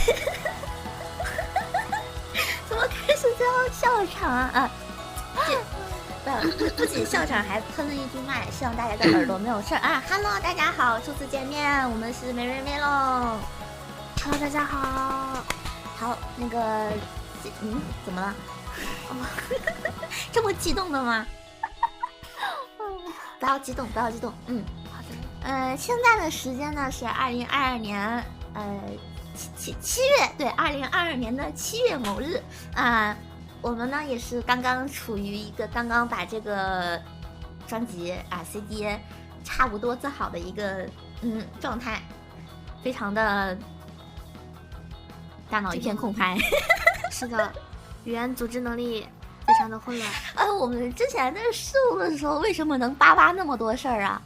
怎么开始这样笑场啊？不仅笑场，还喷了一句麦，希望大家的耳朵没有事儿啊。Hello， 大家好，初次见面，我们是美瑞妹喽。 Hello， 大家好。 好，那个，怎么了？这么激动的吗？不要激动，不要激动。 好的。 现在的时间呢是2022年七月，对，2022年的7月某日啊。我们呢也是刚刚处于一个刚刚把这个专辑啊 CD 差不多做好的一个状态，非常的大脑一片空白。 是的，语言组织能力非常的混乱。 我们之前在试录的时候，为什么能叭叭那么多事儿啊？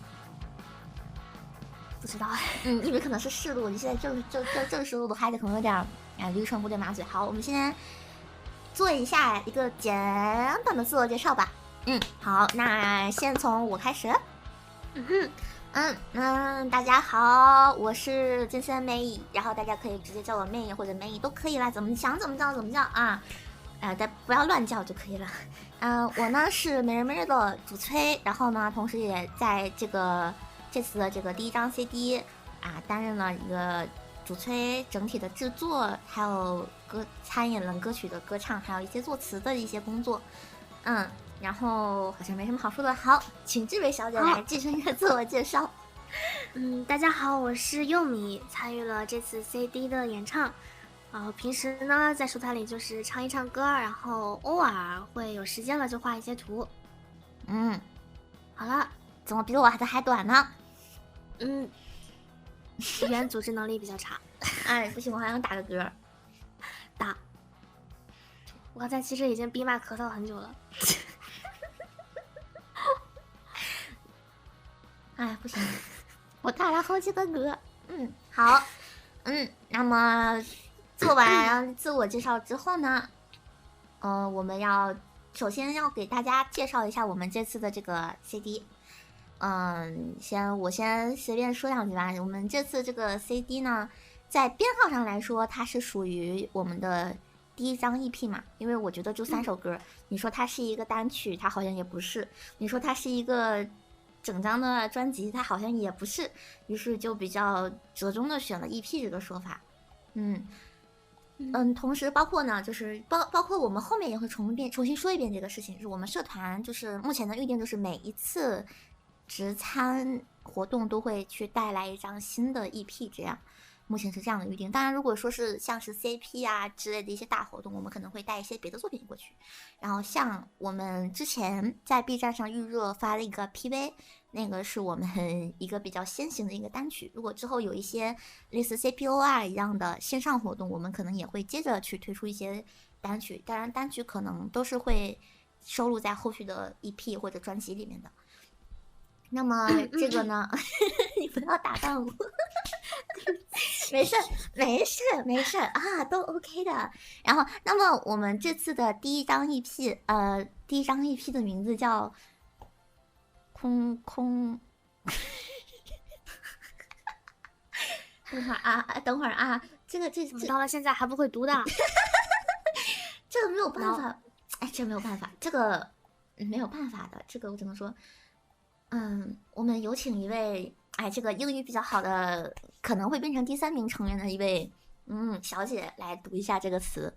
不知道。 因为可能是试录，你现在正式录的还得可能有点驴唇不对马嘴。好，我们现在做一下一个简短的自我介绍吧。好，那先从我开始。大家好，我是金森妹，然后大家可以直接叫我妹或者妹都可以啦，怎么想怎么叫怎么叫啊。但不要乱叫就可以了。我呢是美人妹的主催，然后呢同时也在这次的这个第一张 CD 担任了一个主催，整体的制作，还有参演了歌曲的歌唱，还有一些作词的一些工作。然后好像没什么好说的。好，请这位小姐来进行一个自我介绍。 大家好，我是柚米，参与了这次 CD 的演唱。平时呢在书台里就是唱一唱歌，然后偶尔会有时间了就画一些图。 好了，怎么比我还短呢？ 语言组织能力比较差。 不行，我还想打个嗝。 打。我刚才其实已经逼骂咳嗽很久了。 不行，我打了好几个嗝。好。那么做完自我介绍之后呢，我们首先要给大家介绍一下我们这次的这个 CD。我先随便说两句吧。我们这次这个 CD 呢，在编号上来说，它是属于我们的第一张 EP 嘛，因为我觉得就3首歌，你说它是一个单曲，它好像也不是；你说它是一个整张的专辑，它好像也不是。于是就比较折中的选了 EP 这个说法。同时包括呢，就是包括我们后面也会重新说一遍这个事情，就是我们社团就是目前的预定就是每一次直参活动都会去带来一张新的 EP， 这样目前是这样的预定。当然如果说是像是 CP 之类的一些大活动，我们可能会带一些别的作品过去。然后像我们之前在 B 站上预热发了一个 PV， 那个是我们一个比较先行的一个单曲。如果之后有一些类似 CPOR 一样的线上活动，我们可能也会接着去推出一些单曲，当然单曲可能都是会收录在后续的 EP 或者专辑里面的。那么这个呢你不要打断我。没事都 OK 的。然后那么我们这次的第一张 EP 的名字叫空等会儿这到了现在还不会读的。 这个没有办法。这没有办法，这个没有办法的，这个我只能说我们有请一位这个英语比较好的，可能会变成第3名成员的一位小姐来读一下这个词。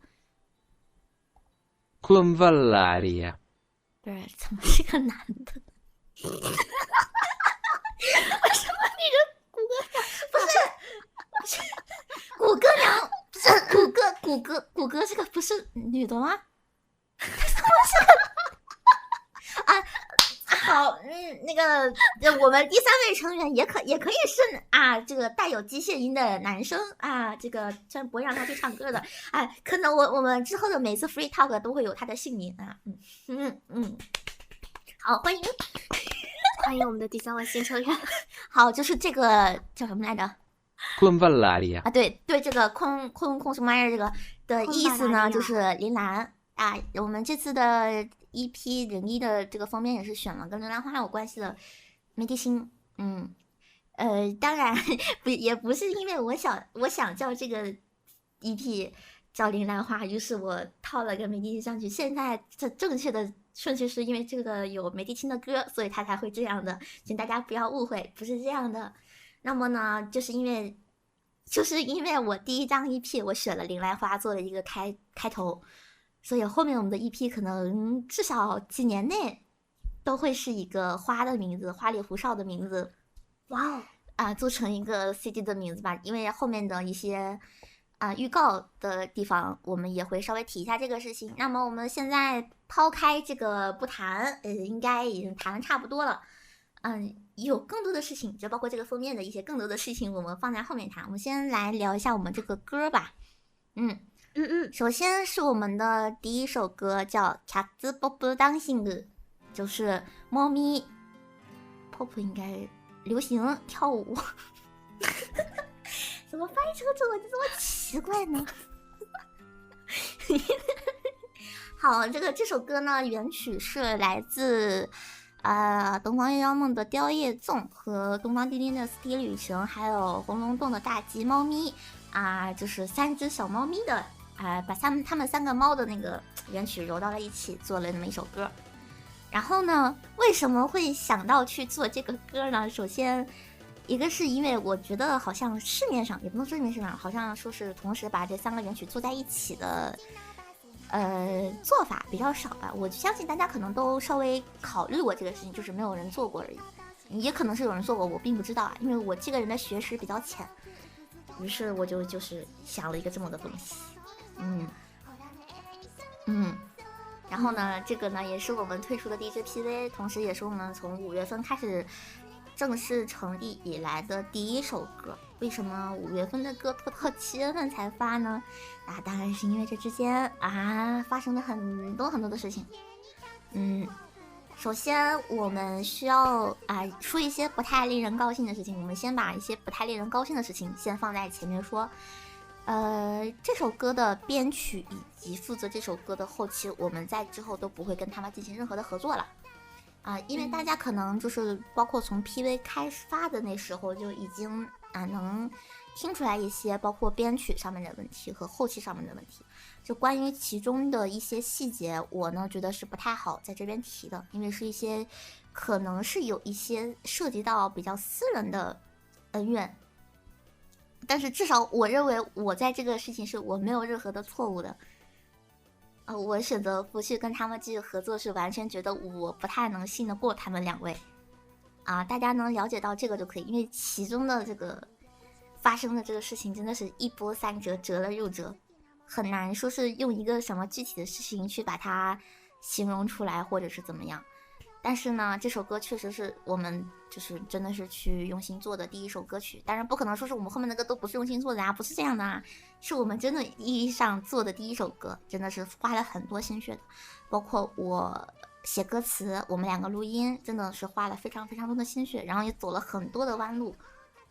昆万拉里亚。 不是，怎么是个男的？为什么你的谷歌娘不是谷歌娘？不是谷歌这个不是女的吗？怎么是个好，那个我们第3位成员也可以是这个带有机械音的男生这个虽然不会让他去唱歌的可能我们之后的每次 free talk 都会有他的姓名好，欢迎我们的第3位新成员。 好，就是这个叫什么来着？ 昆万拉里亚。 对，这个空什么玩意儿这个的意思呢，就是铃兰我们这次的 EP01的这个封面也是选了跟铃兰花有关系的梅蒂星。当然也不是因为我想叫这个 EP 叫铃兰花，于是我套了个梅蒂上去。现在这正确的顺序是因为这个有梅蒂青的歌，所以他才会这样的，请大家不要误会，不是这样的。那么呢，就是因为我第一张 EP 我选了铃兰花做了一个开头，所以后面我们的 EP 可能至少几年内都会是一个花的名字，花里胡哨的名字。 哇哦！ 做成一个 CD 的名字吧，因为后面的一些预告的地方，我们也会稍微提一下这个事情。那么我们现在抛开这个不谈，应该已经谈的差不多了。有更多的事情，就包括这个封面的一些更多的事情，我们放在后面谈。我们先来聊一下我们这个歌吧。首先是我们的第一首歌叫《キャッツポップダンシング》，就是猫咪 pop 应该流行跳舞。怎么翻译成中文就这么奇怪呢？好，这首歌呢，原曲是来自东方月妖梦的雕叶粽和东方丁丁的四体旅程，还有红龙洞的大吉猫咪就是3只小猫咪的把他们3个猫的那个原曲揉到了一起，做了那么一首歌。然后呢，为什么会想到去做这个歌呢？首先，一个是因为我觉得好像市面上也不能说市面上，好像说是同时把这3个原曲做在一起的，做法比较少吧。我相信大家可能都稍微考虑过这个事情，就是没有人做过而已。也可能是有人做过，我并不知道因为我这个人的学识比较浅。于是我就是想了一个这么个东西，然后呢，这个呢也是我们推出的第一支 PV， 同时也是我们从5月份开始正式成立以来的第一首歌。为什么5月份的歌拖到7月份才发呢？当然是因为这之间发生了很多的事情。首先我们需要说一些不太令人高兴的事情。我们先把一些不太令人高兴的事情先放在前面说。这首歌的编曲以及负责这首歌的后期，我们在之后都不会跟他们进行任何的合作了因为大家可能就是包括从 PV 开发的那时候就已经能听出来一些包括编曲上面的问题和后期上面的问题。就关于其中的一些细节，我呢觉得是不太好在这边提的，因为是一些可能是有一些涉及到比较私人的恩怨。但是至少我认为我在这个事情是我没有任何的错误的。我选择不去跟他们继续合作，是完全觉得我不太能信得过他们2位大家能了解到这个就可以，因为其中的这个发生的这个事情真的是一波三折，折了又折，很难说是用一个什么具体的事情去把它形容出来或者是怎么样。但是呢，这首歌确实是我们就是真的是去用心做的第一首歌曲。当然不可能说是我们后面的歌都不是用心做的不是这样的是我们真的意义上做的第一首歌，真的是花了很多心血的。包括我写歌词，我们2个录音，真的是花了非常非常多的心血，然后也走了很多的弯路。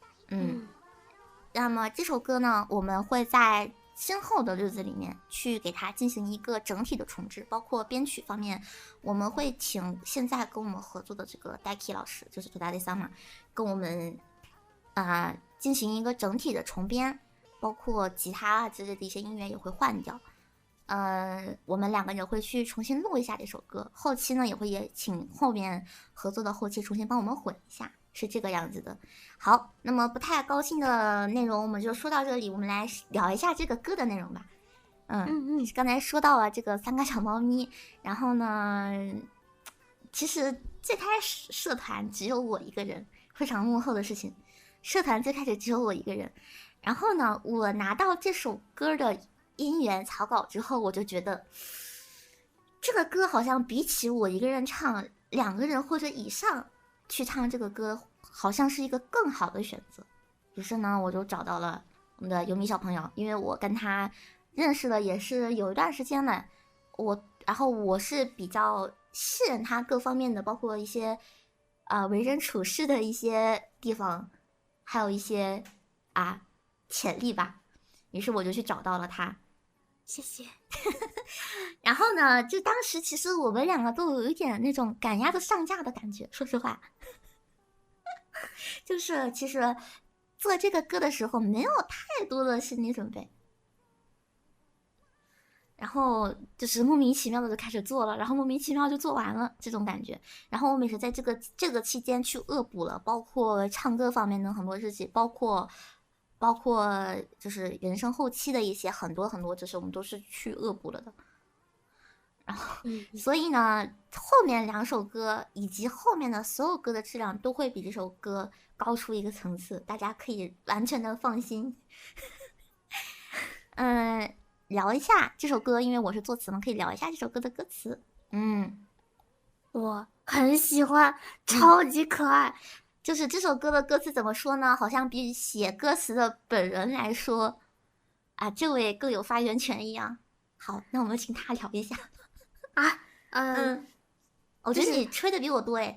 那么这首歌呢，我们会在今后的日子里面去给它进行一个整体的重置，包括编曲方面，我们会请现在跟我们合作的这个 Daiki 老师，就是 Todade Summer， 跟我们进行一个整体的重编，包括吉他之类的一些音源也会换掉。我们2个人会去重新录一下这首歌，后期呢也请后面合作的后期重新帮我们混一下，是这个样子的。好，那么不太高兴的内容我们就说到这里，我们来聊一下这个歌的内容吧。刚才说到了这个3个小猫咪，然后呢，其实最开始社团只有我一个人，非常幕后的事情。社团最开始只有我一个人，然后呢，我拿到这首歌的音源草稿之后，我就觉得这个歌好像比起我一个人唱，2个人或者以上去唱这个歌，好像是一个更好的选择。于是呢，我就找到了我们的优米小朋友，因为我跟他认识了也是有一段时间了，然后我是比较信任他各方面的，包括一些为人处事的一些地方，还有一些潜力吧。于是我就去找到了他。 谢谢。 然后呢，就当时其实我们2个都有一点那种赶鸭子上架的感觉，说实话。就是其实做这个歌的时候没有太多的心理准备， 然后就是莫名其妙的就开始做了，然后莫名其妙就做完了这种感觉。然后我也是在这个期间去恶补了，包括唱歌方面的很多事情，包括就是人声后期的一些很多很多，就是我们都是去恶补了的。然后，所以呢，后面2首歌以及后面的所有歌的质量都会比这首歌高出一个层次，大家可以完全的放心。聊一下这首歌，因为我是作词嘛，可以聊一下这首歌的歌词。 我很喜欢，超级可爱。 就是这首歌的歌词怎么说呢？好像比写歌词的本人来说，啊，这位更有发言权一样。好，那我们请他聊一下。我觉得你吹的比我多哎。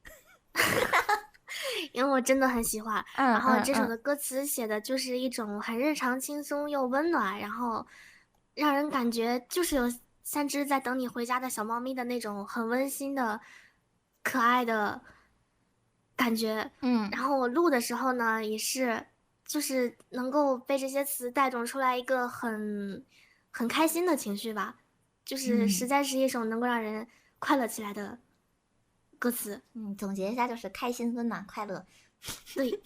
因为我真的很喜欢。然后这首的歌词写的就是一种很日常、轻松又温暖，然后让人感觉就是有3只在等你回家的小猫咪的那种很温馨的、可爱的感觉。然后我录的时候呢，也是就是能够被这些词带动出来一个很开心的情绪吧，就是实在是一首能够让人快乐起来的歌词。 总结一下就是开心、温暖、快乐。 对。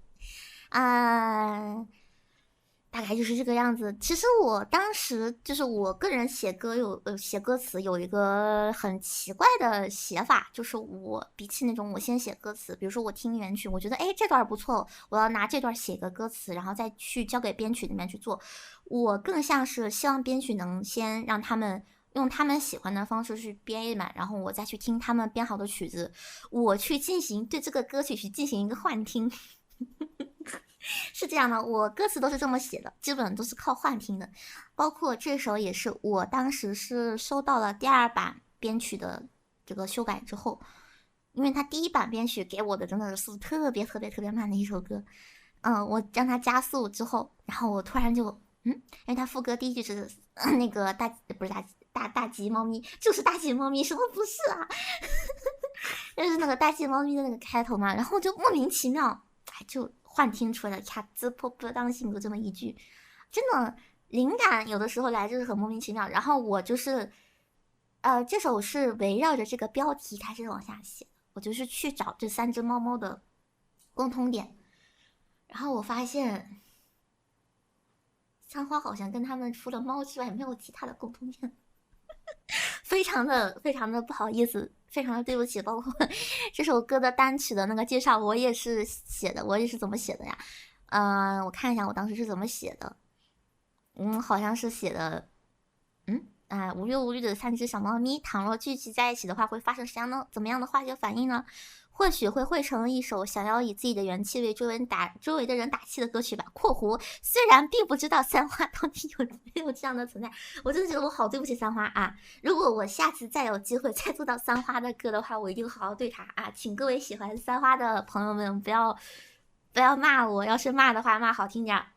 大概就是这个样子。其实我当时就是我个人写歌词有一个很奇怪的写法，就是我比起那种我先写歌词，比如说我听原曲，我觉得这段不错，我要拿这段写个歌词，然后再去交给编曲里面去做。我更像是希望编曲能先让他们用他们喜欢的方式去编一版，然后我再去听他们编好的曲子，我去进行对这个歌曲去进行一个幻听。是这样的，我歌词都是这么写的，基本都是靠幻听的。包括这首也是，我当时是收到了第2版编曲的这个修改之后，因为他第1版编曲给我的真的是速度特别慢的一首歌。我让他加速之后，然后我突然就因为他副歌第1句是那个大吉猫咪，就是大吉猫咪，什么不是啊？就是那个大吉猫咪的那个开头嘛，然后就莫名其妙就幻听出来了卡兹破破当性格这么一句，真的灵感有的时候来就是很莫名其妙。然后我就是这首是围绕着这个标题开始往下写，我就是去找这3只猫猫的共通点，然后我发现三花好像跟他们除了猫之外没有其他的共通点。非常的不好意思，非常的对不起。包括这首歌的单曲的那个介绍我也是写的，我也是怎么写的呀？我看一下我当时是怎么写的。好像是写的无忧无虑的3只小猫咪，倘若聚集在一起的话，会发生怎么样的化学反应呢？或许会汇成一首想要以自己的元气为周围的人打气的歌曲吧。括弧虽然并不知道三花到底有没有这样的存在，我真的觉得我好对不起三花啊！如果我下次再有机会再做到三花的歌的话，我一定好好对他啊！请各位喜欢三花的朋友们不要骂我，要是骂的话骂好听点。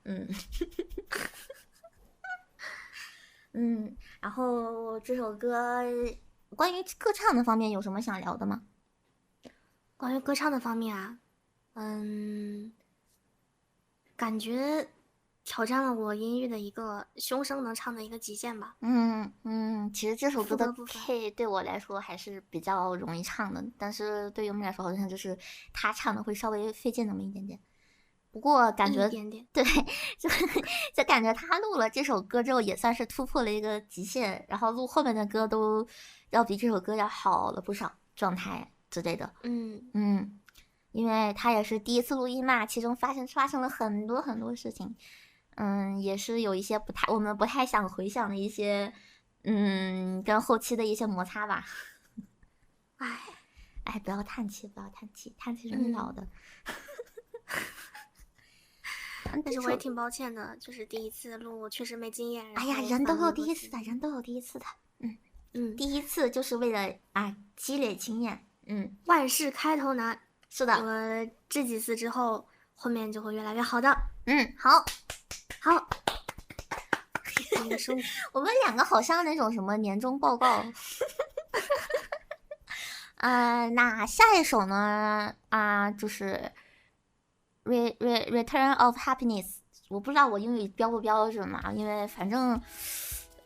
然后这首歌关于歌唱的方面有什么想聊的吗？ 关于歌唱的方面啊，感觉挑战了我音域的一个胸声能唱的一个极限吧。 其实这首歌的 K 对我来说还是比较容易唱的，但是对于我们来说好像就是他唱的会稍微费劲那么一点点。不过感觉对，就感觉他录了这首歌之后也算是突破了一个极限，然后录后面的歌都要比这首歌要好了不少，状态之类的。因为他也是第一次录音嘛，其中发生了很多事情。也是有一些我们不太想回想的一些跟后期的一些摩擦吧。不要叹气，叹气人老的。 但是我也挺抱歉的，就是第一次录确实没经验。 人都有第一次的，第一次就是为了积累经验。 万事开头难， 是的。 我这几次之后，后面就会越来越好的。 好。 我们2个好像那种什么年终报告。那下一首呢？就是。Return of Happiness， 我不知道我英语标不标准嘛，因为反正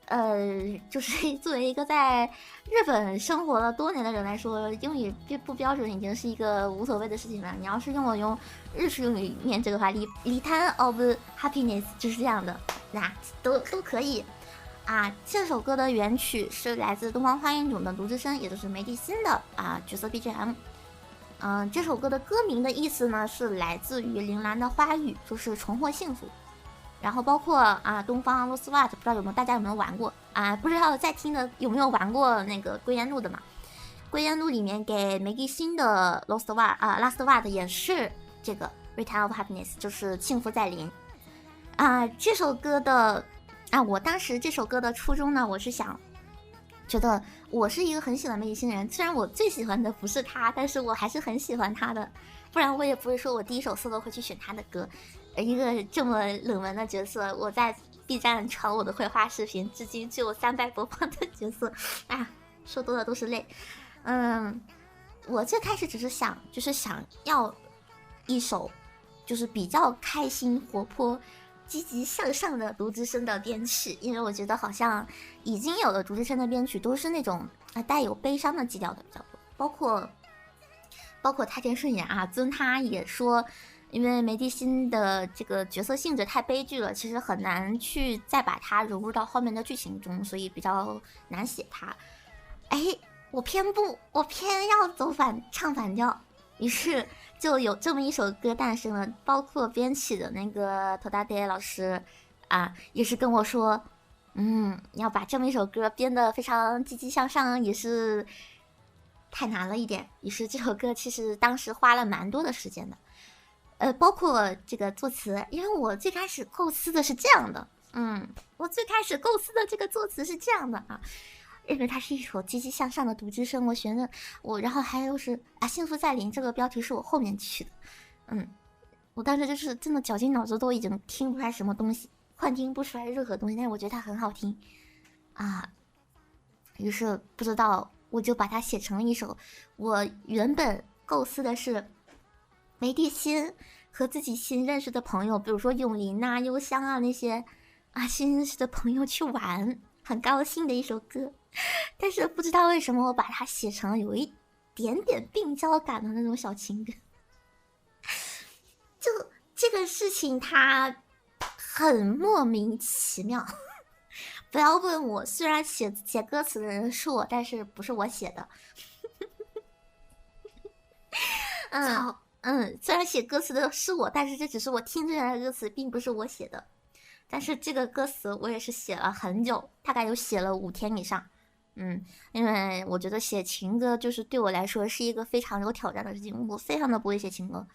就是作为一个在日本生活了多年的人来说，英语不标准已经是一个无所谓的事情了。你要是用日式英语念这个话，Return of Happiness 就是这样的，那都可以啊。这首歌的原曲是来自东方花园种的卢志深，也就是梅蒂心的角色 BGM。这首歌的歌名的意思呢是来自于铃兰的花语，就是重获幸福。然后包括东方 Lost Wat， 不知道大家有没有玩过不知道在听的有没有玩过那个归烟路的嘛？归烟路里面给梅蒂心的 Last Wat 也是这个 Return of Happiness， 就是幸福在临这首歌的我当时这首歌的初衷呢，我是想觉得我是一个很喜欢梅蒂心的人，虽然我最喜欢的不是他，但是我还是很喜欢他的，不然我也不会说我第一首solo会去选他的歌。一个这么冷门的角色，我在 B 站传我的绘画视频，至今只有300播放的角色，说多了都是泪。我最开始只是想要一首就是比较开心、活泼、积极向上的卢志深的编曲，因为我觉得好像已经有的卢志深的编曲都是那种带有悲伤的基调的比较多，包括太田顺也尊他也说。因为梅蒂心的这个角色性质太悲剧了，其实很难去再把它融入到后面的剧情中，所以比较难写它。我偏要唱反调，于是就有这么一首歌诞生了。包括编曲的那个头大爹老师也是跟我说，要把这么一首歌编得非常积极向上，也是太难了一点。于是这首歌其实当时花了蛮多的时间的。包括这个作词，因为我最开始构思的是这样的，我最开始构思的这个作词是这样的因为它是一首积极向上的读之声，然后还有是幸福在临这个标题是我后面取的，我当时就是真的绞尽脑汁都已经听不出来什么东西，幻听不出来任何东西，但是我觉得它很好听于是不知道我就把它写成了一首，我原本构思的是梅蒂心和自己新认识的朋友，比如说永林幽香那些新认识的朋友去玩，很高兴的一首歌。但是不知道为什么我把它写成了有一点点病娇感的那种小情歌。就这个事情它很莫名其妙。不要问我，虽然写歌词的人是我，但是不是我写的。虽然写歌词的是我，但是这只是我听出来的歌词，并不是我写的。但是这个歌词我也是写了很久，大概有写了5天以上。因为我觉得写情歌就是对我来说是一个非常有挑战的事情，我非常的不会写情歌。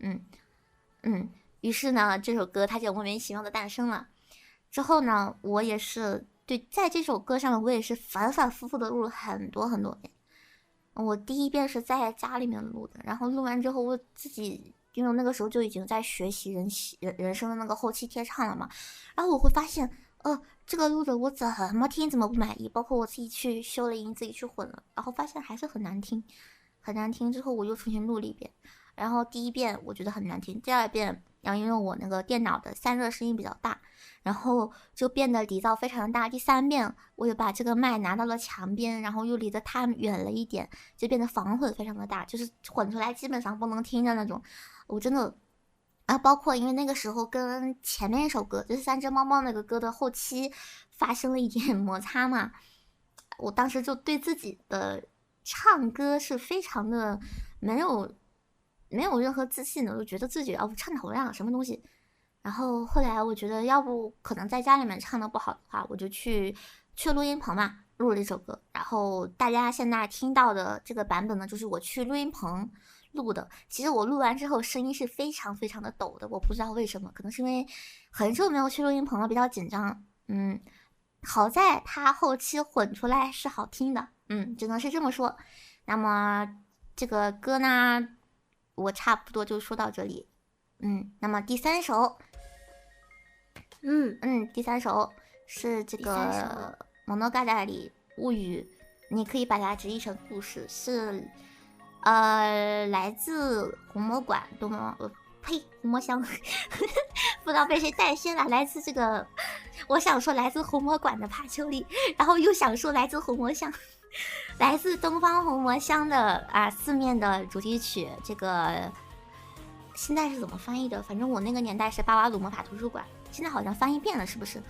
于是呢，这首歌它就莫名其妙的诞生了。之后呢，我也是在这首歌上，我也是反反复复的录了很多很多遍。我第一遍是在家里面录的，然后录完之后我自己，因为那个时候就已经在学习人声的那个后期贴唱了嘛，然后我会发现，这个录的我怎么听怎么不满意，包括我自己去修了音，自己去混了，然后发现还是很难听，很难听。之后我又重新录了一遍，然后第一遍我觉得很难听，第二遍，然后因为我那个电脑的散热声音比较大，然后就变得离噪非常大。第3遍我又把这个麦拿到了墙边，然后又离得太远了一点，就变得防混非常的大，就是混出来基本上不能听的那种。我真的包括因为那个时候跟前面一首歌就是3只猫猫那个歌的后期发生了一点摩擦嘛，我当时就对自己的唱歌是非常的没有任何自信的，我觉得自己唱头呀什么东西。然后后来我觉得要不可能在家里面唱的不好的话，我就去录音棚嘛，录了这首歌。然后大家现在听到的这个版本呢，就是我去录音棚录的。其实我录完之后声音是非常非常的抖的，我不知道为什么，可能是因为很久没有去录音棚了，比较紧张。好在它后期混出来是好听的，只能是这么说。那么这个歌呢，我差不多就说到这里。那么第3首，第3首是这个《モノガダリ物语》，你可以把它直译成故事，是来自红魔馆呸，红魔香，不知道被谁带偏了。来自这个，我想说来自红魔馆的帕秋丽，然后又想说来自红魔香，来自东方红魔香的四面的主题曲。这个现在是怎么翻译的？反正我那个年代是巴瓦鲁魔法图书馆，现在好像翻译变了，是不是？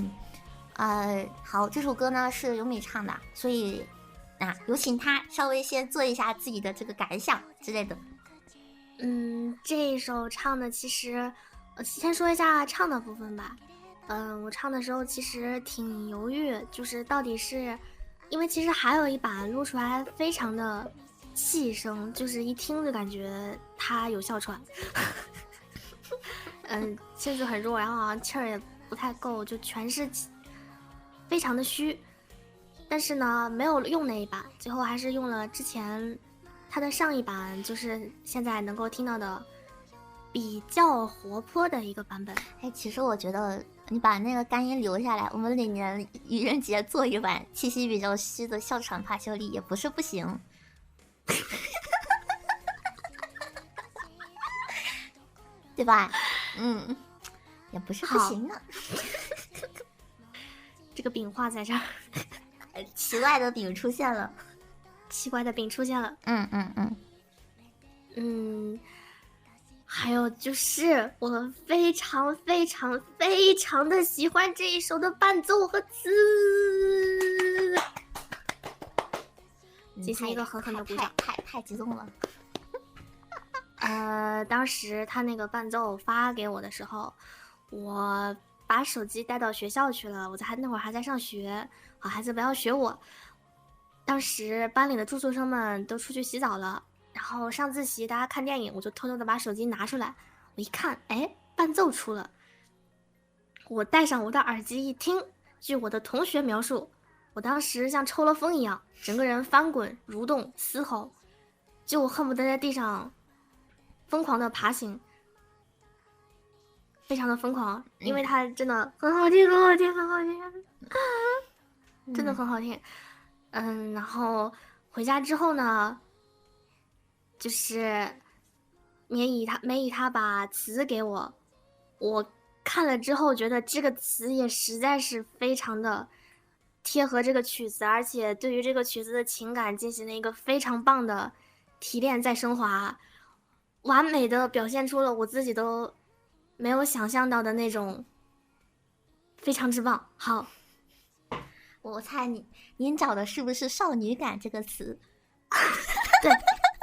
好，这首歌呢是由美唱的，所以有请他稍微先做一下自己的这个感想之类的。 这一首唱的其实，先说一下唱的部分吧。我唱的时候其实挺犹豫，就是到底是，因为其实还有一版录出来非常的细声，就是一听就感觉他有哮喘，气质很弱，然后好像气儿也不太够，就全是非常的虚。但是呢，没有用那一版，最后还是用了之前他的上一版，就是现在能够听到的比较活泼的一个版本。 其实我觉得你把那个干音留下来，我们哪年愚人节做一版气息比较虚的哮喘帕秋丽也不是不行。对吧？也不是不行的。 这个饼画在这儿。 奇怪的饼出现了， 还有就是我非常非常非常的喜欢这一首的伴奏和词，进行一个狠狠的鼓掌， 太激动了。 当时他那个伴奏发给我的时候，我把手机带到学校去了，那会儿还在上学，好孩子不要学我。当时班里的住宿生们都出去洗澡了，然后上自习大家看电影，我就偷偷的把手机拿出来，我一看，伴奏出了。我戴上我的耳机一听，据我的同学描述，我当时像抽了风一样，整个人翻滚蠕动嘶吼，就恨不得在地上疯狂的爬行，非常的疯狂，因为它真的很好听，很好听，很好听，真的很好听。然后回家之后呢，就是梅姨她把词给我，我看了之后觉得这个词也实在是非常的贴合这个曲子，而且对于这个曲子的情感进行了一个非常棒的提炼再升华，完美的表现出了我自己都没有想象到的那种，非常之棒。好， 我猜您找的是不是少女感这个词？ 对。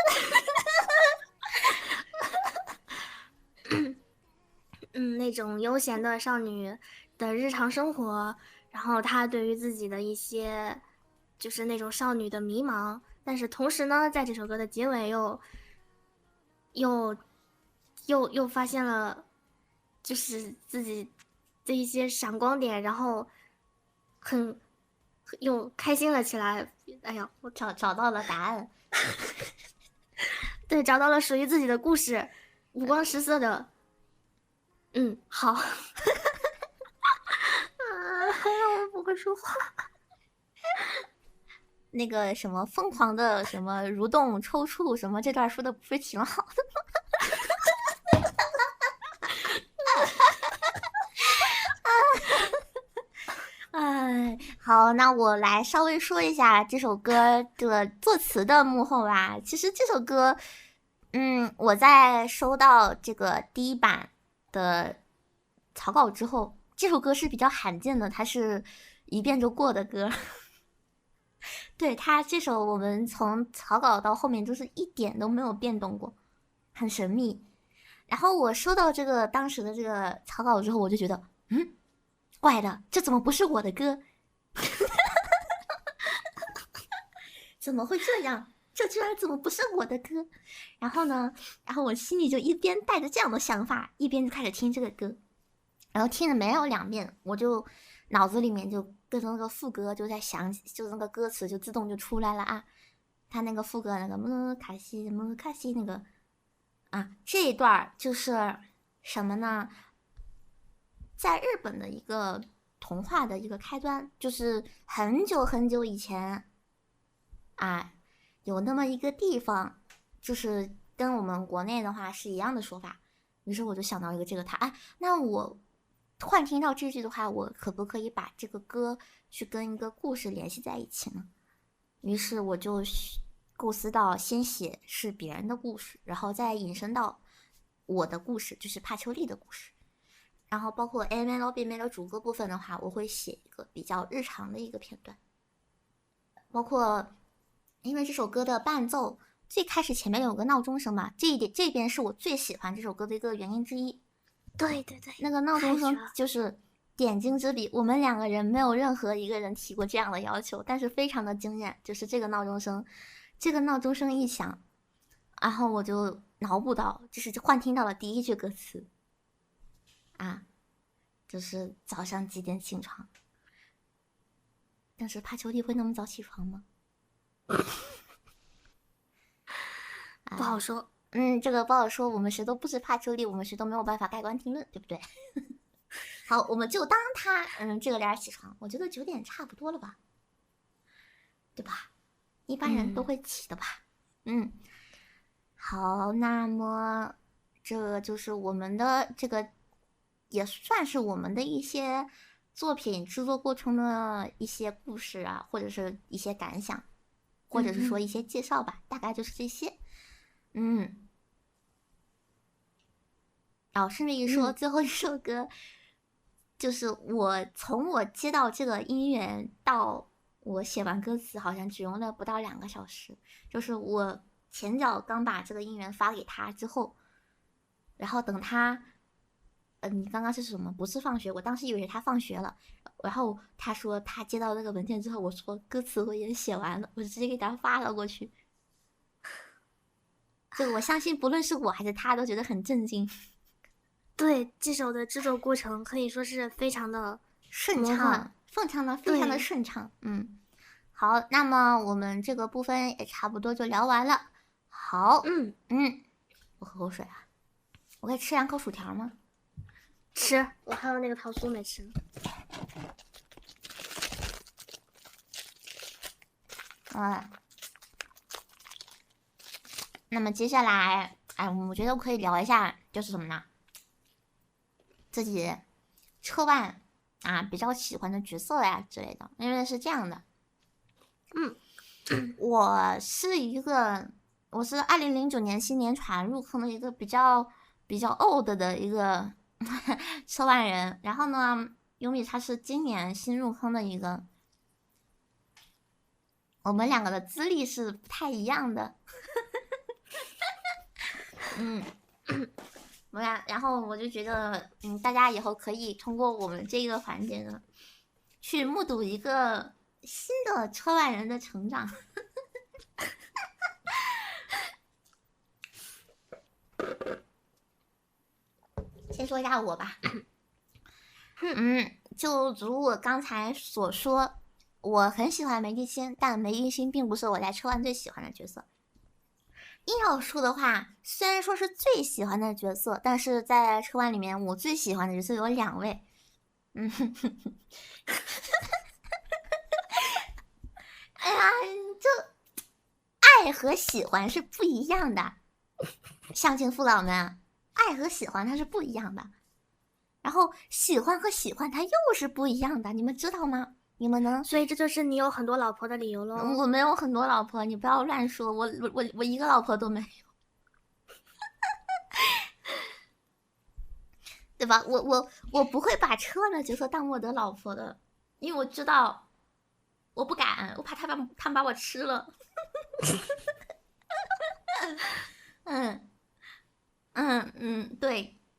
那种悠闲的少女的日常生活，然后她对于自己的一些就是那种少女的迷茫，但是同时呢，在这首歌的结尾又发现了就是自己的一些闪光点，然后又开心了起来。哎呀，我找到了答案。 对，找到了属于自己的故事，五光十色的。好。我不会说话。 那个什么疯狂的什么蠕动抽搐什么，这段说的不是挺好的吗？好，那我来稍微说一下这首歌的作词的幕后吧。其实这首歌，我在收到这个第一版的草稿之后，这首歌是比较罕见的，它是一遍就过的歌。对，它这首我们从草稿到后面就是一点都没有变动过，很神秘。然后我收到这个当时的这个草稿之后，我就觉得怪的，这怎么不是我的歌？怎么会这样？这居然怎么不是我的歌？然后我心里就一边带着这样的想法，一边就开始听这个歌。然后听了没有2遍，我就脑子里面就跟着那个副歌就在想，就是那个歌词就自动就出来了啊。他那个副歌那个么卡西那个这一段就是什么呢？在日本的一个童话的一个开端，就是很久很久以前有那么一个地方，就是跟我们国内的话是一样的说法， 于是我就想到一个这个他，那我幻听到这句的话，我可不可以把这个歌去跟一个故事联系在一起呢？于是我就构思到先写是别人的故事，然后再引申到我的故事，就是帕秋丽的故事。然后包括 A Melody 主歌部分的话，我会写一个比较日常的一个片段。包括因为这首歌的伴奏最开始前面有个闹钟声嘛，这边是我最喜欢这首歌的一个原因之一。 对对对， 那个闹钟声就是点睛之笔，我们2个人没有任何一个人提过这样的要求，但是非常的惊艳。就是这个闹钟声一响，然后我就脑补到，就是幻听到了第一句歌词啊，就是早上几点起床。但是帕秋丽会那么早起床吗？ 不好说。 这个不好说，我们谁都不是帕秋丽，我们谁都没有办法盖棺定论，对不对？好，我们就当他这个点起床，我觉得9点差不多了吧，对吧？一般人都会起的吧。好，那么这个就是我们的这个也算是我们的一些作品制作过程的一些故事啊，或者是一些感想，或者是说一些介绍吧，大概就是这些。然后顺便一说，最后一首歌就是从我接到这个音源到我写完歌词，好像只用了不到2个小时。就是我前脚刚把这个音源发给他之后，然后等他你刚刚是什么？不是放学，我当时以为他放学了。然后他说他接到那个文件之后，我说歌词我也写完了，我就直接给他发了过去。这个我相信不论是我还是他都觉得很震惊。 对，这首的制作过程可以说是非常的顺畅，非常的顺畅。好，那么我们这个部分也差不多就聊完了。好，我喝口水啊，我可以吃2口薯条吗？ 吃，我还有那个桃酥没吃。 那么接下来，我觉得可以聊一下，就是什么呢？自己车万比较喜欢的角色呀之类的。因为是这样的，我是2009年新年传入坑的一个比较 old 的一个车万人。然后呢，优米他是今年新入坑的一个，我们2个的资历是不太一样的。然后我就觉得，大家以后可以通过我们这个环节呢，去目睹一个新的车万人的成长。先说一下我吧。就如我刚才所说，我很喜欢梅丽欣，但梅丽欣并不是我在车万最喜欢的角色。硬要说的话，虽然说是最喜欢的角色，但是在车万里面，我最喜欢的角色有2位。哎呀，这爱和喜欢是不一样的，乡亲父老们，爱和喜欢它是不一样的，然后喜欢和喜欢它又是不一样的，你们知道吗？你们呢？ 所以这就是你有很多老婆的理由喽。 我没有很多老婆，你不要乱说，我一个老婆都没有。对吧？我不会把车万的角色当我的老婆的，因为我知道我不敢，我怕他们把我吃了。对。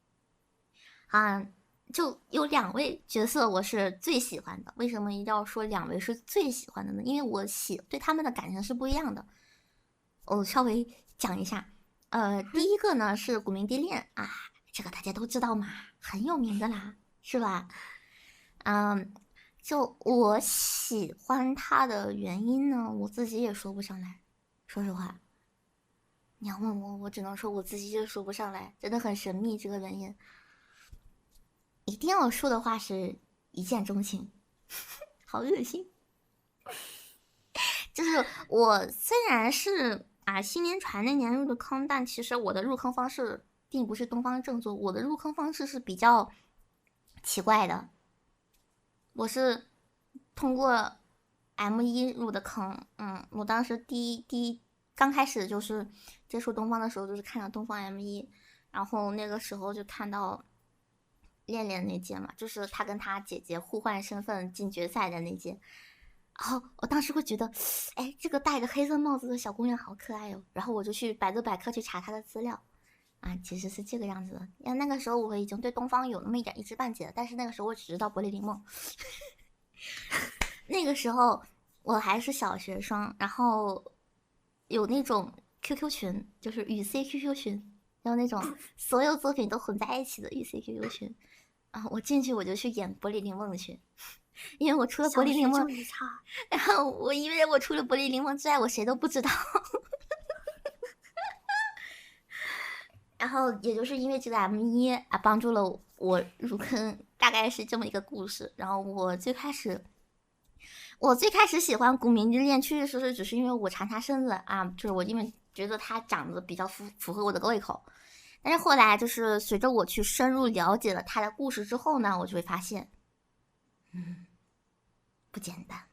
就有2位角色我是最喜欢的。为什么一定要说2位是最喜欢的呢？因为我对他们的感情是不一样的。我稍微讲一下。第一个呢是古茗地恋这个大家都知道嘛，很有名的啦，是吧？就我喜欢他的原因呢，我自己也说不上来。说实话，你要问我，我只能说我自己也说不上来，真的很神秘这个原因。一定要说的话是一见钟情。好恶心。就是我虽然是新年传那年入的坑，但其实我的入坑方式定不是东方正作，我的入坑方式是比较奇怪的。我是通过 M1 入的坑，我当时刚开始就是接触东方的时候，就是看了东方 M1，然后那个时候就看到恋恋那届嘛，就是他跟他姐姐互换身份进决赛的那届。然后我当时会觉得，哎，这个戴着黑色帽子的小姑娘好可爱哦。然后我就去百度百科去查她的资料，其实是这个样子的。因为那个时候我已经对东方有那么一点一知半解了，但是那个时候我只知道柏林林梦。那个时候我还是小学生，然后有那种 QQ 群，就是语 C QQ 群，然后那种所有作品都混在一起的语 C QQ 群。我进去我就去演柏林林梦去。因为我除了柏林林梦，然后因为我除了柏林林梦之外，我谁都不知道。然后也就是因为这个 M1帮助了我入坑，大概是这么一个故事。然后我最开始喜欢古茗之恋，确确实实只是因为我馋他身子就是我因为觉得他长得比较符合我的胃口。但是后来就是随着我去深入了解了他的故事之后呢，我就会发现。不简单，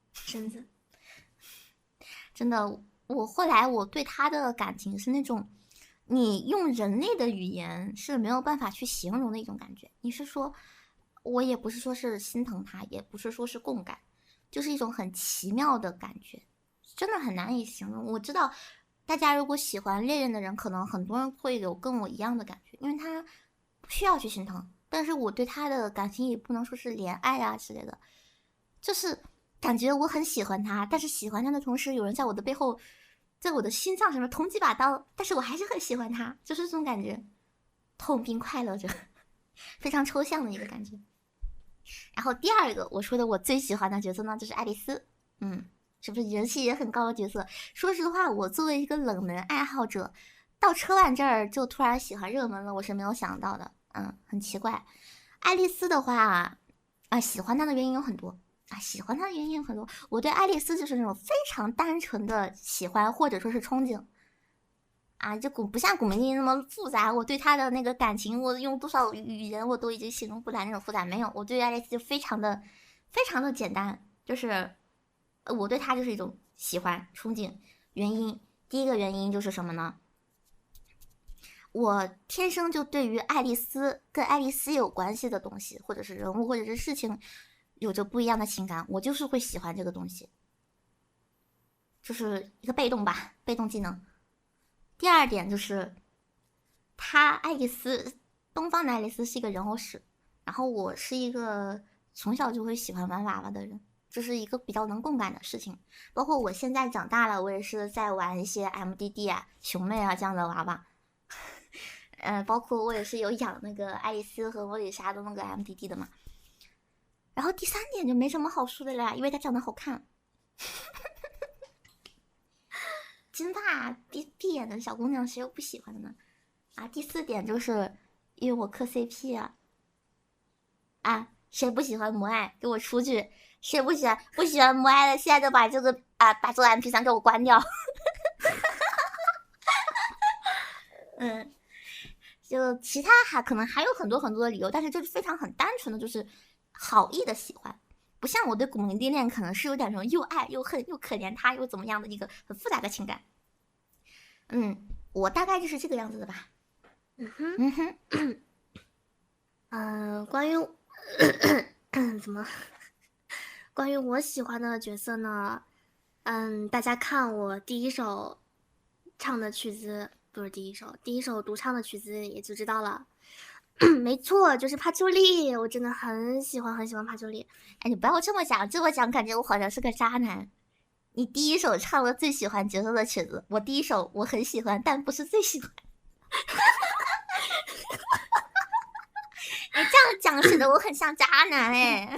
真的，后来我对他的感情是那种，你用人类的语言是没有办法去形容的一种感觉。你是说，我也不是说是心疼他，也不是说是共感，就是一种很奇妙的感觉，真的很难以形容。我知道大家如果喜欢恋人的人，可能很多人会有跟我一样的感觉，因为他不需要去心疼。但是我对他的感情也不能说是怜爱之类的，就是感觉我很喜欢他，但是喜欢他的同时，有人在我的背后，在我的心脏上面捅几把刀，但是我还是很喜欢他，就是这种感觉，痛并快乐着，非常抽象的一个感觉。然后第二个我说的我最喜欢的角色呢，就是爱丽丝，是不是人气也很高的角色？说实话，我作为一个冷门爱好者，到车婉这儿就突然喜欢热门了，我是没有想到的。很奇怪。爱丽丝的话喜欢她的原因有很多我对爱丽丝就是那种非常单纯的喜欢或者说是憧憬就不像古茗那么复杂。我对她的那个感情，我用多少语言我都已经形容不来那种复杂。没有，我对爱丽丝就非常的简单，就是我对她就是一种喜欢憧憬。原因第一个原因就是什么呢？我天生就对于爱丽丝跟爱丽丝有关系的东西，或者是人物或者是事情，有着不一样的情感，我就是会喜欢这个东西，就是一个被动吧，被动技能。第二点就是东方的爱丽丝是一个人偶史，然后我是一个从小就会喜欢玩娃娃的人，这是一个比较能共感的事情。包括我现在长大了，我也是在玩一些 MDD 熊妹这样的娃娃。包括我也是有养那个爱丽丝和莫里莎的那个 MDD 的嘛。然后第三点就没什么好说的啦，因为她长得好看。金发闭眼的小姑娘谁又不喜欢的呢？第四点就是因为我磕 CP 谁不喜欢母爱？给我出去！谁不喜欢母爱的？现在就把这个把这个 MP3 给我关掉。就其他可能还有很多的理由，但是就是非常很单纯的，就是好意的喜欢，不像我对古茗恋可能是有点那种又爱又恨又可怜他又怎么样的一个很复杂的情感。我大概就是这个样子的吧。 关于关于我喜欢的角色呢，大家看我第一首唱的曲子，不是第一首独唱的曲子也就知道了。没错，就是帕秋丽，我真的很喜欢帕秋丽。 你不要这么讲，感觉我好像是个渣男。你第一首唱了最喜欢角色的曲子，我第一首我很喜欢，但不是最喜欢。你这样讲显得我很像渣男哎。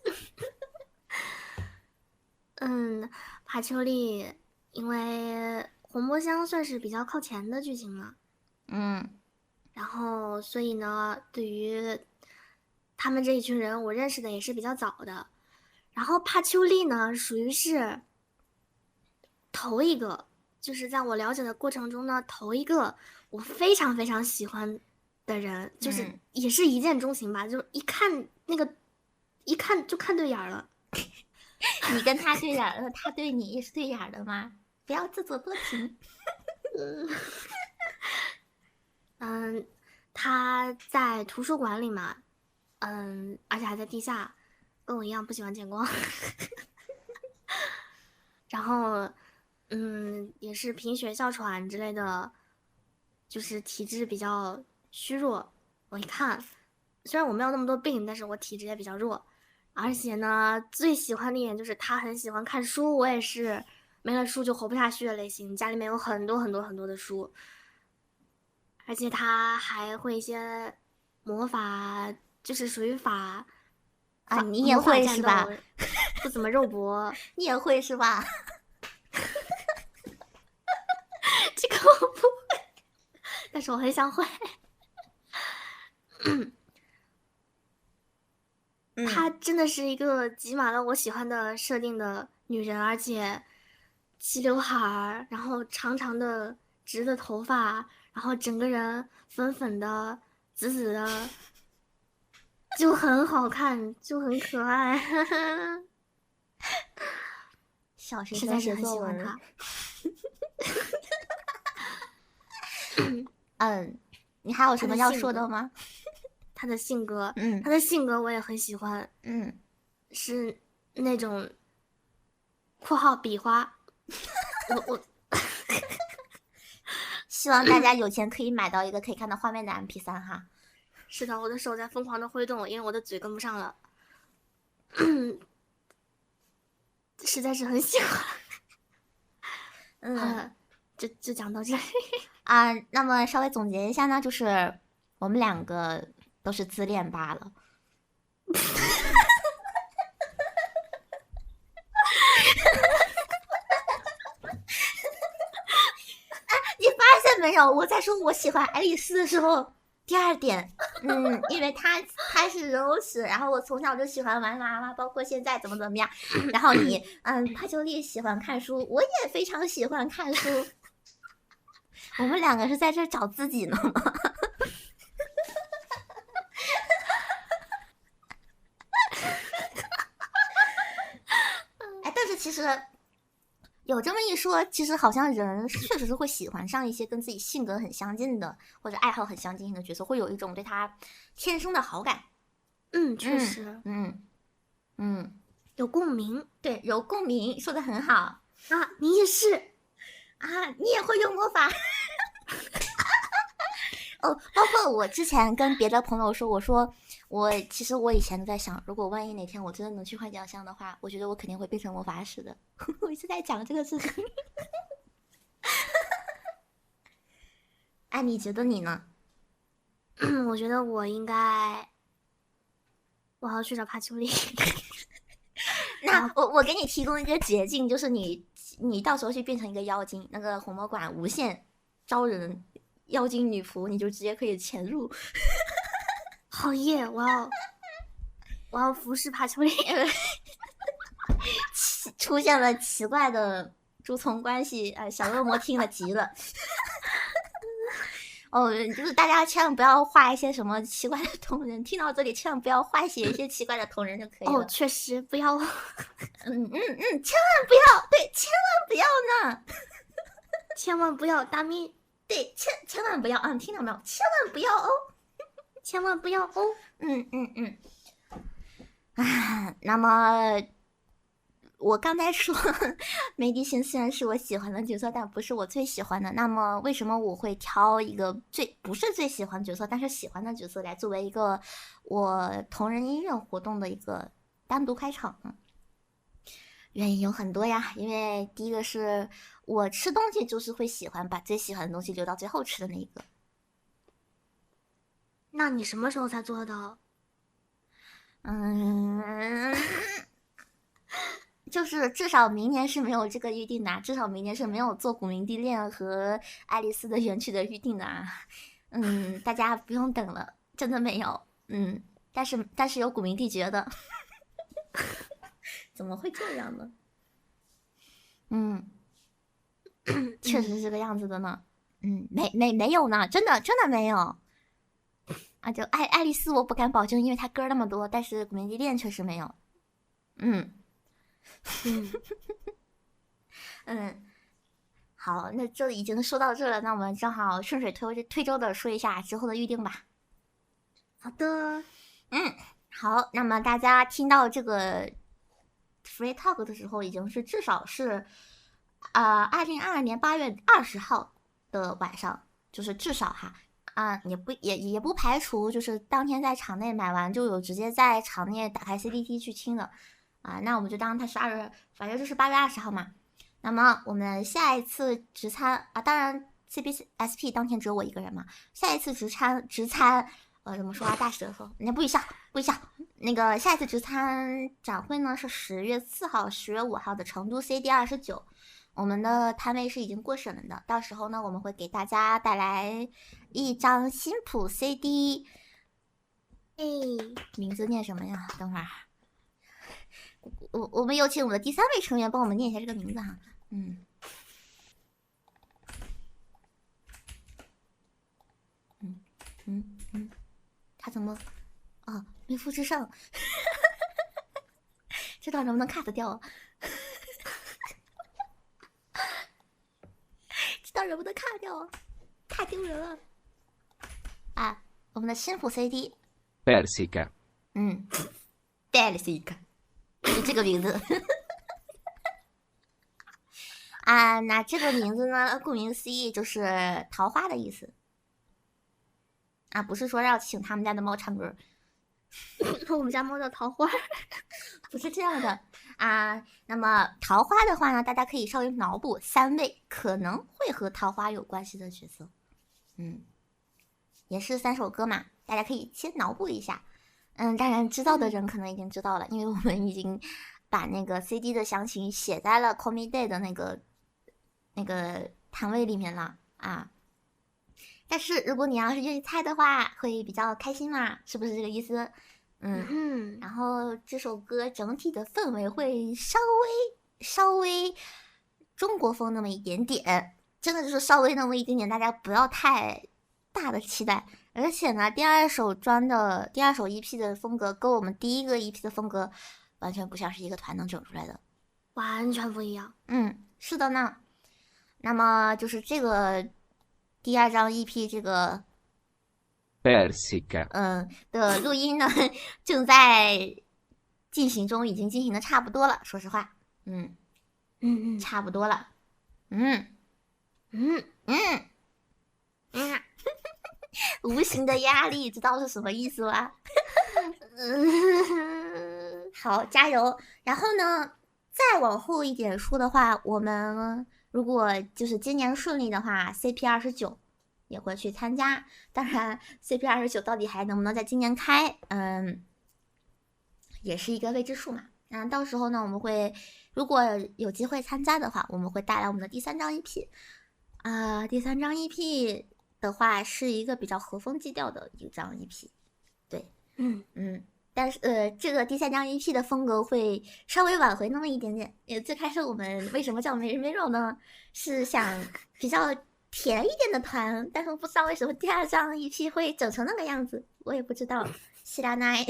帕秋丽，因为红波香算是比较靠前的剧情嘛，然后所以呢，对于他们这一群人，我认识的也是比较早的。然后帕秋丽呢，属于是头一个就是在我了解的过程中呢，头一个我非常非常喜欢的人，就是也是一见钟情吧，就一看就看对眼了。 你跟他对眼了，他对你也是对眼的吗？不要自作多情。 他在图书馆里嘛，而且还在地下，跟我一样不喜欢见光。然后，也是贫血、哮喘之类的，就是体质比较虚弱。我一看，虽然我没有那么多病，但是我体质也比较弱。而且呢，最喜欢的一点就是他很喜欢看书，我也是没了书就活不下去的类型，家里面有很多很多很多的书。而且他还会一些魔法，就是属于法啊，你也会是吧？ 不怎么肉搏， 你也会是吧？ 这个我不会，但是我很想会。她真的是一个集满了我喜欢的设定的女人，而且齐刘海儿，然后长长的直的头发，然后整个人粉粉的、紫紫的，就很好看，就很可爱。 小学实在是很喜欢她。 你还有什么要说的吗？ 他的性格，他的性格我也很喜欢，是那种（括号笔花），我希望大家有钱可以买到一个可以看到画面的 MP3 哈。 是的，我的手在疯狂的挥动，因为我的嘴跟不上了，实在是很喜欢。就讲到这里啊。那么稍微总结一下呢，就是我们两个都是自恋罢了。你发现没有？我在说我喜欢爱丽丝的时候，第二点，因为她是柔石，然后我从小就喜欢玩娃娃，包括现在怎么样。然后你，帕秋丽喜欢看书，我也非常喜欢看书。我们两个是在这找自己呢吗？但是其实有这么一说，其实好像人确实是会喜欢上一些跟自己性格很相近的或者爱好很相近的角色，会有一种对他天生的好感。 确实，有共鸣， 对，有共鸣，说的很好啊！你也是啊，你也会用魔法。哦，包括我之前跟别的朋友说，我说其实我以前都在想，如果万一哪天我真的能去幻想乡的话，我觉得我肯定会变成魔法使的。我一直在讲这个事情。哎，你觉得你呢？ 我觉得我应该，我要去找帕秋丽。 那我给你提供一个捷径，就是你到时候去变成一个妖精，那个红魔馆无限招人妖精女仆，你就直接可以潜入。 好耶！我要服侍帕秋丽。 出现了奇怪的蛀虫关系，小恶魔听了急了。就是大家千万不要画一些什么奇怪的同人，听到这里千万不要画写一些奇怪的同人就可以了。 确实不要。 千万不要，对，千万不要呢， 千万不要，大咪， 对，千万不要，听到没有？千万不要哦， 千万不要哦。 那么我刚才说梅迪星虽然是我喜欢的角色，但不是我最喜欢的。那么为什么我会挑一个不是最喜欢的角色，但是喜欢的角色来作为一个我同人音乐活动的一个单独开场呢？原因有很多呀，因为第一个是我吃东西就是会喜欢把最喜欢的东西留到最后吃的那一个。 那你什么时候才做到？ 就是至少明年是没有这个预定的，至少明年是没有做古明地恋和爱丽丝的原曲的预定的啊。大家不用等了，真的没有。但是有古明地绝的。怎么会这样呢？ 确实是这个样子的呢。没有呢，真的没有。啊，就爱丽丝我不敢保证，因为她歌那么多，但是古茗机恋确实没有。好，那这已经说到这了，那我们正好顺水推舟的说一下之后的预定吧。 好的， 好，那么大家听到这个 free talk 的时候，已经是至少是2022年8月20号的晚上，就是至少哈。也不排除就是当天在场内买完就有直接在场内打开 CDT 去听的那我们就当它是反正就是8月20号嘛。那么我们下一次直餐当然 CBSP 当天只有我一个人嘛。下一次直餐怎么说大舌头，不许笑。那个下一次直餐展会呢是10月4号、10月5号的成都 CD29。我们的摊位是已经过审了的，到时候呢，我们会给大家带来一张新谱 CD。名字念什么呀？等会儿，我们有请我们的第3位成员帮我们念一下这个名字哈。他怎么没复制上？这段能不能 cut 掉？能不能卡掉？太丢人了！我们的新谱 CD Persica。 Persica， 就这个名字。那这个名字呢，顾名思义就是桃花的意思。不是说要请他们家的猫唱歌。 我们家猫叫桃花， 不是这样的那么桃花的话呢，大家可以稍微脑补3位可能会和桃花有关系的角色。也是3首歌嘛，大家可以先脑补一下。当然知道的人可能已经知道了，因为我们已经把那个 CD 的详情写在了 Call Me Day 的那个摊位里面了但是如果你要是愿意猜的话，会比较开心嘛，是不是这个意思？然后这首歌整体的氛围会稍微中国风那么一点点，真的就是稍微那么一点点，大家不要太大的期待。而且呢，第二首 EP 的风格跟我们第一个 EP 的风格完全不像是一个团能整出来的， 完全不一样。 是的呢。那么就是这个第2张 EP 这个 Persica 的录音呢正在进行中，已经进行的差不多了，说实话差不多了。无形的压力知道是什么意思吗？好，加油。然后呢再往后一点说的话，我们如果就是今年顺利的话 CP29 也会去参加。当然 CP29 到底还能不能在今年开也是一个未知数嘛。到时候呢我们会如果有机会参加的话，我们会带来我们的第3张 EP。第3张 EP 的话是一个比较和风基调的一张 EP。对但是这个第3张 EP 的风格会稍微挽回那么一点点。最开始我们为什么叫没人没肉呢？是想比较甜一点的团，但是不知道为什么第2张 EP 会整成那个样子，我也不知道。希拉奈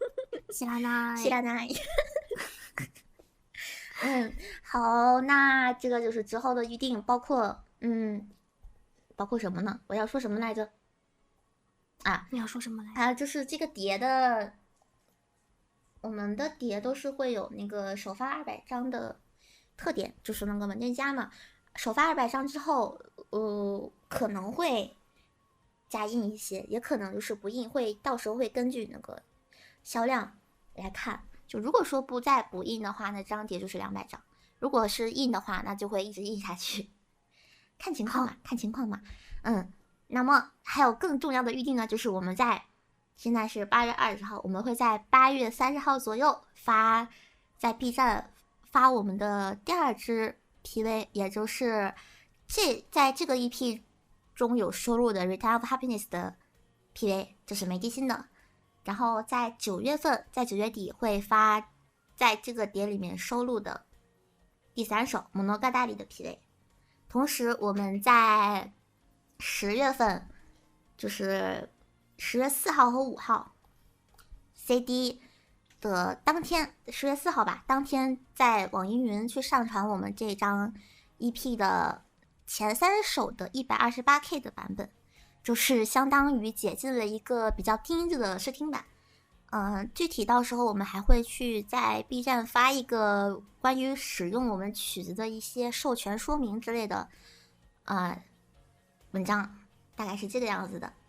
好，那这个就是之后的预定，包括什么呢？我要说什么来着？ 你要说什么来着？ 就是这个碟的，我们的碟都是会有那个首发200张的特点，就是那个文件夹嘛。首发200张之后，可能会加印一些，也可能就是不印，到时候会根据那个销量来看。就如果说不再补印的话，那张碟就是200张；如果是印的话，那就会一直印下去，看情况嘛。那么还有更重要的预定呢，就是我们现在是8月20号，我们会在8月30号左右在 B 站发我们的第2支 PV， 也就是在这个 EP 中有收录的 Return of Happiness 的 PV， 就是梅蒂心的。然后在9月底会发在这个碟里面收录的第3首 Monogatari 的 PV。 同时我们在10月份，就是10月4号和5号 ，CD 的当天，10月4号吧，当天在网易云去上传我们这张 EP 的前3首的 128K 的版本，就是相当于解禁了一个比较低质的试听版。具体到时候我们还会去在 B 站发一个关于使用我们曲子的一些授权说明之类的文章，大概是这个样子的。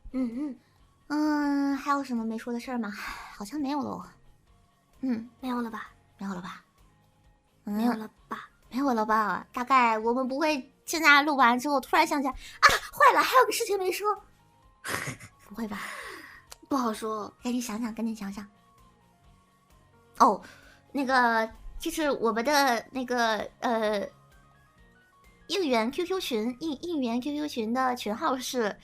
还有什么没说的事儿吗？好像没有了。 没有了吧？ 没有了吧？ 没有了吧？ 没有了吧？大概我们不会现在录完之后突然想起来啊，坏了，还有个事情没说。不会吧？ 不好说， 赶紧想想，赶紧想想。哦，那个就是我们的那个应援 QQ 群，应援 QQ 群的群号是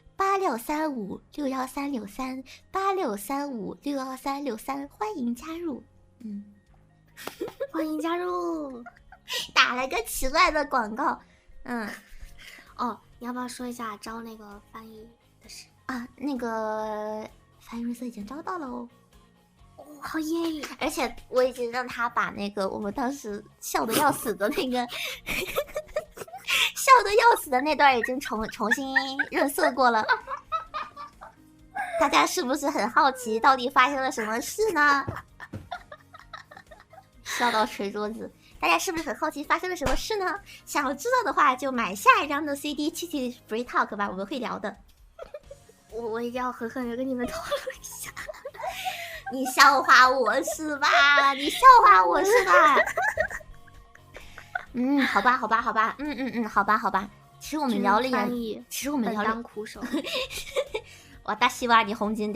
863561363863563663，欢迎加入。 欢迎加入。 打了个奇怪的广告。 哦，你要不要说一下招那个翻译的事啊？那个翻译润色已经招到了哦。 好耶！ 而且我已经让他把那个我们当时笑得要死的那个笑得要死的那段已经重新润色过了。大家是不是很好奇到底发生了什么事呢？笑到捶桌子。大家是不是很好奇发生了什么事呢？想要知道的话，就买下一张的 CD 77 Free Talk 吧，我们会聊的。 我一定要狠狠的跟你们讨论一下。 你笑话我是吧？你笑话我是吧？好吧，好吧，好吧，好吧，好吧。其实我们聊了也，其实我们聊了当苦手。 我大希望你红金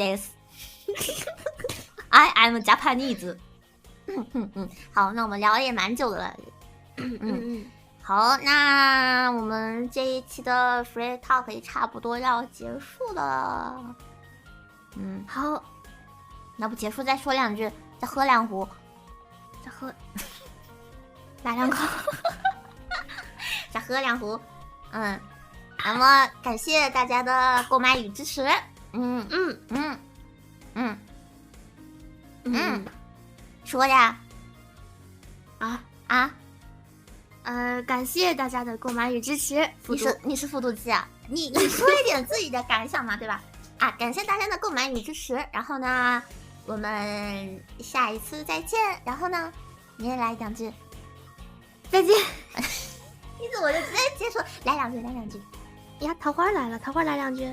days。I am Japanese。好，那我们聊了也蛮久的了。好，那我们这一期的 Free Talk 也差不多要结束了。 好， 那不结束再说两句，再喝2壶， 再喝， 来2口，再喝2壶。那么感谢大家的购买与支持。说呀， 感谢大家的购买与支持。 你是复读机啊？你说一点自己的感想嘛，对吧？感谢大家的购买与支持。然后呢，我们下一次再见。然后呢，你也来2句， 再见。 你怎么就直接结束？来2句，来2句。 呀，桃花来了，桃花来2句。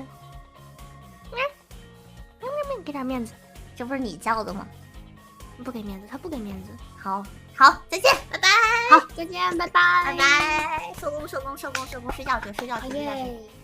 给点面子， 这不是你叫的吗？ 不给面子，他不给面子。 好，再见，拜拜。 好，再见，拜拜， 拜拜。收工，睡觉去，睡觉去。